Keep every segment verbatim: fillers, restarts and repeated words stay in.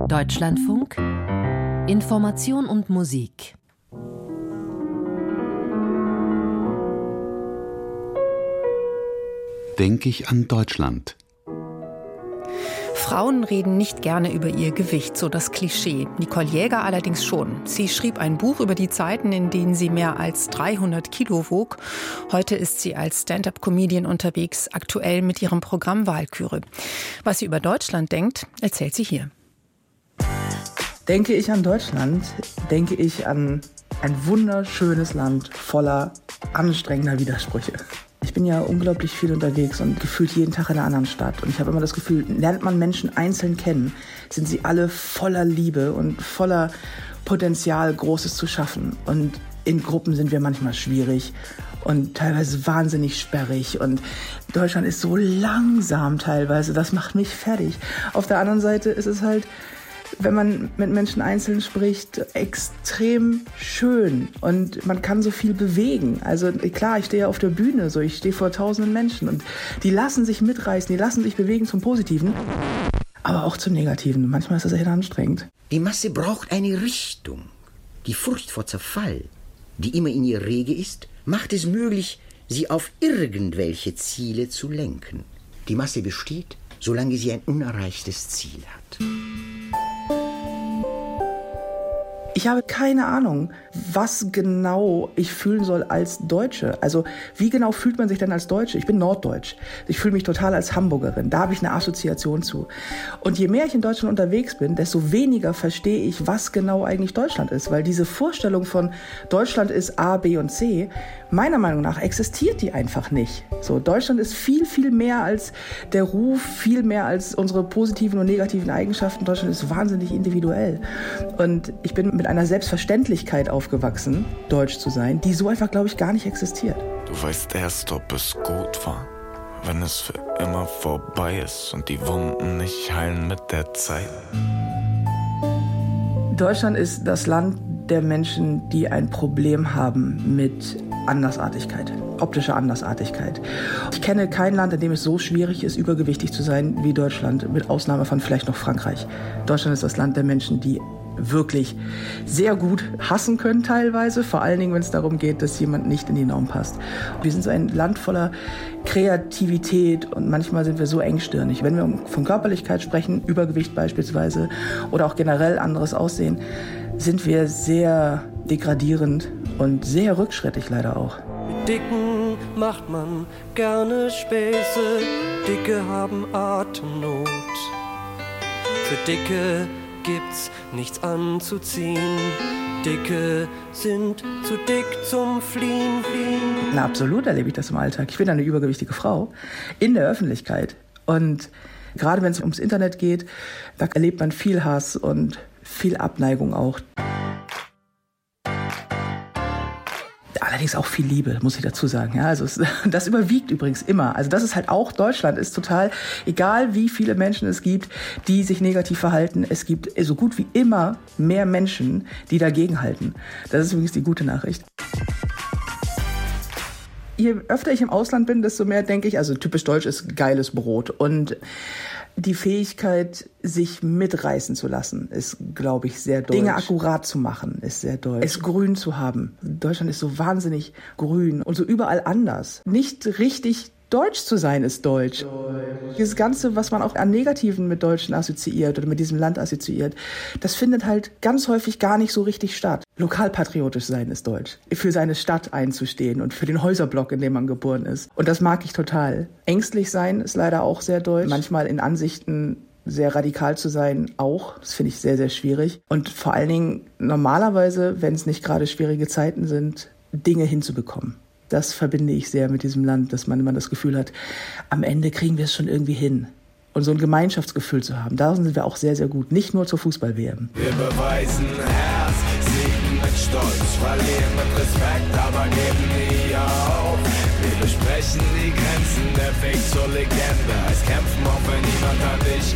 Deutschlandfunk Information und Musik. Denke ich an Deutschland. Frauen reden nicht gerne über ihr Gewicht, so das Klischee. Nicole Jäger allerdings schon. Sie schrieb ein Buch über die Zeiten, in denen sie mehr als dreihundert Kilo wog. Heute ist sie als Stand-up-Comedian unterwegs, aktuell mit ihrem Programm Walküre. Was sie über Deutschland denkt, erzählt sie hier. Denke ich an Deutschland, denke ich an ein wunderschönes Land voller anstrengender Widersprüche. Ich bin ja unglaublich viel unterwegs und gefühlt jeden Tag in einer anderen Stadt. Und ich habe immer das Gefühl, lernt man Menschen einzeln kennen, sind sie alle voller Liebe und voller Potenzial, Großes zu schaffen. Und in Gruppen sind wir manchmal schwierig und teilweise wahnsinnig sperrig. Und Deutschland ist so langsam teilweise, das macht mich fertig. Auf der anderen Seite ist es halt, wenn man mit Menschen einzeln spricht, extrem schön und man kann so viel bewegen. Also klar, ich stehe ja auf der Bühne, so ich stehe vor tausenden Menschen und die lassen sich mitreißen, die lassen sich bewegen zum Positiven, aber auch zum Negativen. Manchmal ist das echt anstrengend. Die Masse braucht eine Richtung. Die Furcht vor Zerfall, die immer in ihr rege ist, macht es möglich, sie auf irgendwelche Ziele zu lenken. Die Masse besteht, solange sie ein unerreichtes Ziel hat. Ich habe keine Ahnung, was genau ich fühlen soll als Deutsche. Also wie genau fühlt man sich denn als Deutsche? Ich bin norddeutsch. Ich fühle mich total als Hamburgerin. Da habe ich eine Assoziation zu. Und je mehr ich in Deutschland unterwegs bin, desto weniger verstehe ich, was genau eigentlich Deutschland ist. Weil diese Vorstellung von Deutschland ist A, B und C, meiner Meinung nach existiert die einfach nicht. So, Deutschland ist viel, viel mehr als der Ruf, viel mehr als unsere positiven und negativen Eigenschaften. Deutschland ist wahnsinnig individuell. Und ich bin mit einer Selbstverständlichkeit aufgewachsen, deutsch zu sein, die so einfach, glaube ich, gar nicht existiert. Du weißt erst, ob es gut war, wenn es für immer vorbei ist und die Wunden nicht heilen mit der Zeit. Deutschland ist das Land der Menschen, die ein Problem haben mit Andersartigkeit, optischer Andersartigkeit. Ich kenne kein Land, in dem es so schwierig ist, übergewichtig zu sein wie Deutschland, mit Ausnahme von vielleicht noch Frankreich. Deutschland ist das Land der Menschen, die wirklich sehr gut hassen können teilweise, vor allen Dingen, wenn es darum geht, dass jemand nicht in die Norm passt. Wir sind so ein Land voller Kreativität und manchmal sind wir so engstirnig. Wenn wir von Körperlichkeit sprechen, Übergewicht beispielsweise oder auch generell anderes Aussehen, sind wir sehr degradierend und sehr rückschrittig leider auch. Mit Dicken macht man gerne Späße, Dicke haben Atemnot. Für Dicke gibt's nichts anzuziehen. Dicke sind zu dick zum Fliehen. Na, absolut erlebe ich das im Alltag. Ich bin eine übergewichtige Frau in der Öffentlichkeit. Und gerade wenn es ums Internet geht, da erlebt man viel Hass und viel Abneigung auch. Allerdings auch viel Liebe, muss ich dazu sagen. Ja, also es, das überwiegt übrigens immer. Also das ist halt auch, Deutschland ist total, egal wie viele Menschen es gibt, die sich negativ verhalten, es gibt so gut wie immer mehr Menschen, die dagegenhalten. Das ist übrigens die gute Nachricht. Je öfter ich im Ausland bin, desto mehr denke ich, also typisch deutsch ist geiles Brot. Und die Fähigkeit, sich mitreißen zu lassen, ist, glaube ich, sehr deutsch. Dinge akkurat zu machen, ist sehr deutsch. Es grün zu haben. Deutschland ist so wahnsinnig grün und so überall anders. Nicht richtig deutsch zu sein, ist deutsch. deutsch. Dieses Ganze, was man auch an Negativen mit Deutschen assoziiert oder mit diesem Land assoziiert, das findet halt ganz häufig gar nicht so richtig statt. Lokalpatriotisch sein ist deutsch. Für seine Stadt einzustehen und für den Häuserblock, in dem man geboren ist. Und das mag ich total. Ängstlich sein ist leider auch sehr deutsch. Manchmal in Ansichten sehr radikal zu sein auch. Das finde ich sehr, sehr schwierig. Und vor allen Dingen normalerweise, wenn es nicht gerade schwierige Zeiten sind, Dinge hinzubekommen. Das verbinde ich sehr mit diesem Land, dass man immer das Gefühl hat, am Ende kriegen wir es schon irgendwie hin. Und so ein Gemeinschaftsgefühl zu haben, da sind wir auch sehr, sehr gut. Nicht nur zur Fußball-W M. Wir beweisen Herz, siegen mit Stolz, verlieren mit Respekt, aber geben nie auf. Wir besprechen die Grenzen, der Weg zur Legende. Heißt kämpfen, auch wenn niemand an dich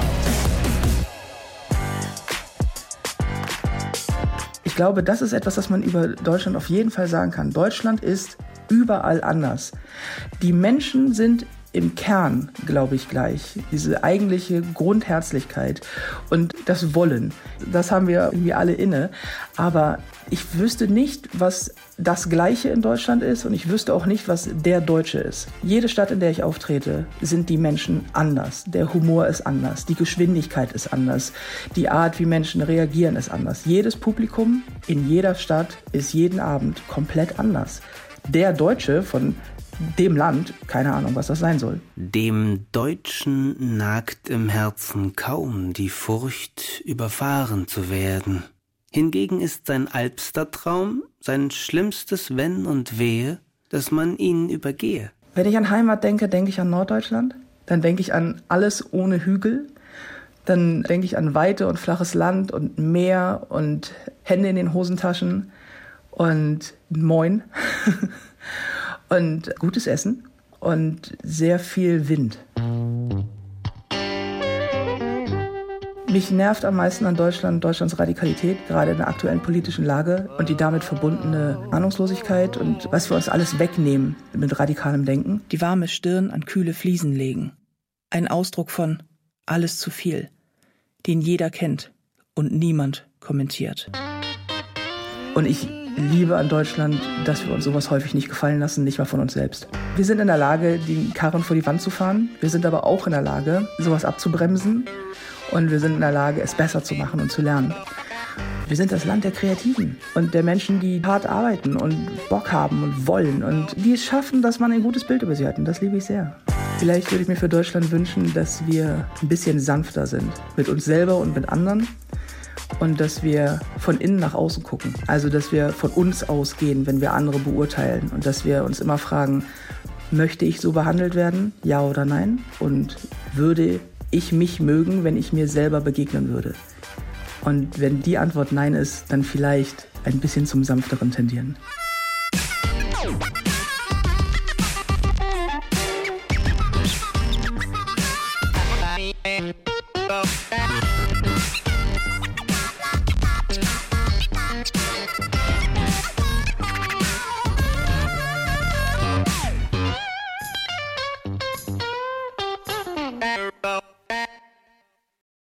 glaubt. Ich glaube, das ist etwas, das man über Deutschland auf jeden Fall sagen kann. Deutschland ist überall anders. Die Menschen sind im Kern, glaube ich, gleich. Diese eigentliche Grundherzlichkeit und das Wollen, das haben wir irgendwie alle inne. Aber ich wüsste nicht, was das Gleiche in Deutschland ist und ich wüsste auch nicht, was der Deutsche ist. Jede Stadt, in der ich auftrete, sind die Menschen anders. Der Humor ist anders, die Geschwindigkeit ist anders, die Art, wie Menschen reagieren, ist anders. Jedes Publikum in jeder Stadt ist jeden Abend komplett anders. Der Deutsche von dem Land, keine Ahnung, was das sein soll. Dem Deutschen nagt im Herzen kaum die Furcht, überfahren zu werden. Hingegen ist sein albster Traum, sein schlimmstes Wenn und Wehe, dass man ihn übergehe. Wenn ich an Heimat denke, denke ich an Norddeutschland. Dann denke ich an alles ohne Hügel. Dann denke ich an Weite und flaches Land und Meer und Hände in den Hosentaschen und Moin und gutes Essen und sehr viel Wind. Mich nervt am meisten an Deutschland, Deutschlands Radikalität, gerade in der aktuellen politischen Lage und die damit verbundene Ahnungslosigkeit und was wir uns alles wegnehmen mit radikalem Denken. Die warme Stirn an kühle Fliesen legen. Ein Ausdruck von alles zu viel, den jeder kennt und niemand kommentiert. Und ich liebe an Deutschland, dass wir uns sowas häufig nicht gefallen lassen, nicht mal von uns selbst. Wir sind in der Lage, den Karren vor die Wand zu fahren. Wir sind aber auch in der Lage, sowas abzubremsen. Und wir sind in der Lage, es besser zu machen und zu lernen. Wir sind das Land der Kreativen und der Menschen, die hart arbeiten und Bock haben und wollen und die es schaffen, dass man ein gutes Bild über sie hat. Und das liebe ich sehr. Vielleicht würde ich mir für Deutschland wünschen, dass wir ein bisschen sanfter sind mit uns selber und mit anderen und dass wir von innen nach außen gucken. Also, dass wir von uns ausgehen, wenn wir andere beurteilen und dass wir uns immer fragen, möchte ich so behandelt werden? Ja oder nein? Und würde ich mich mögen, wenn ich mir selber begegnen würde? Und wenn die Antwort nein ist, dann vielleicht ein bisschen zum Sanfteren tendieren.